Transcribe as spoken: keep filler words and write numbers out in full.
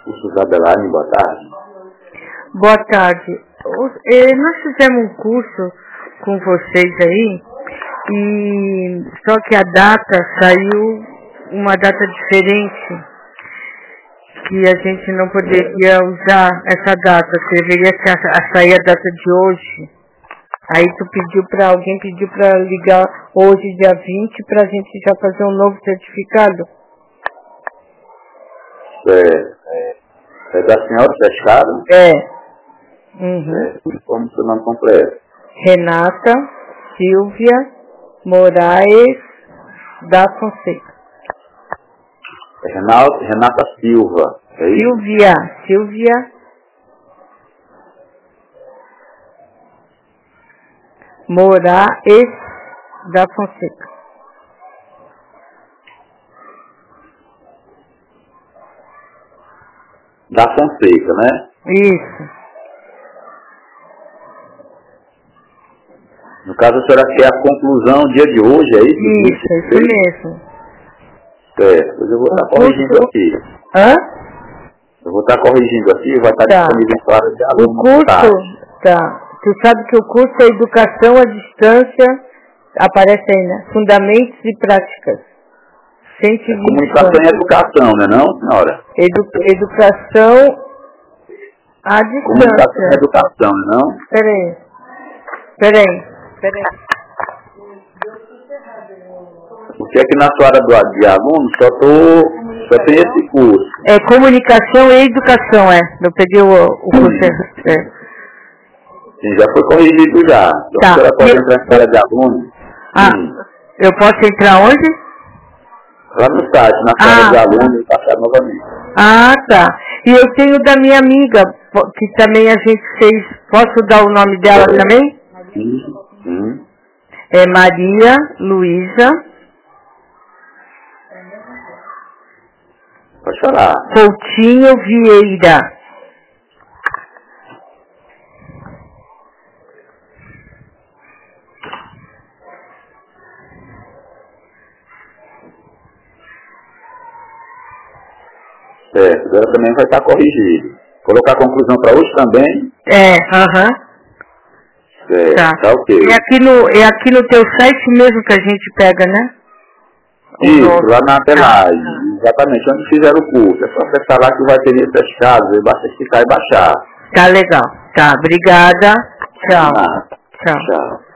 Curso Zabelani, boa tarde. Boa tarde. Eh, nós fizemos um curso com vocês aí, e só que a data saiu uma data diferente, que a gente não poderia usar essa data, deveria ser a, a sair a data de hoje. Aí tu pediu para alguém pediu para ligar hoje, dia vinte, para a gente já fazer um novo certificado. É, é da senhora Pescado? É. Uhum. É. Como seu nome completo? Renata Silvia Moraes da Fonseca. É Renata, Renata Silva, é isso? Silvia, Silvia Moraes da Fonseca. Da Fonseca, né? Isso. No caso, a senhora quer a conclusão dia de hoje, é isso? Isso, isso mesmo. Certo, pois eu vou estar corrigindo aqui. Hã? Eu vou estar corrigindo aqui, vai estar Tá. disponível em claro de aluno. O curso, tá. Tu sabe que o curso é Educação à Distância, aparece aí, né? Fundamentos e Práticas. cento e vinte Comunicação e educação, né não, senhora? Edu, educação à distância. Comunicação e educação, né não? Peraí. Peraí. Peraí. Porque aqui na sua área do, de aluno só, tô, só tem esse curso. É comunicação e educação, é. Eu peguei o, o curso. É. Sim, já foi corrigido já. Então Tá. a senhora pode E... entrar na área de aluno. Ah, Sim. eu posso entrar onde? Lá no site, na Ah. área de aluno e passar novamente. Ah, tá. E eu tenho da minha amiga, que também a gente fez. Posso dar o nome dela É. também? Sim, sim. É Maria Luísa Pode falar. Coutinho Vieira. Certo, agora também vai estar corrigido. Colocar a conclusão para hoje também? É, aham. Certo, Tá. tá ok. É aqui, no, é aqui no teu site mesmo que a gente pega, né? O Isso, nosso. lá na Telagem, Ah. exatamente, onde fizeram o curso. É só acessar lá que vai ter esses casos, basta clicar e baixar. Tá legal. Tá, obrigada. Tchau. Ah, Tchau. tchau.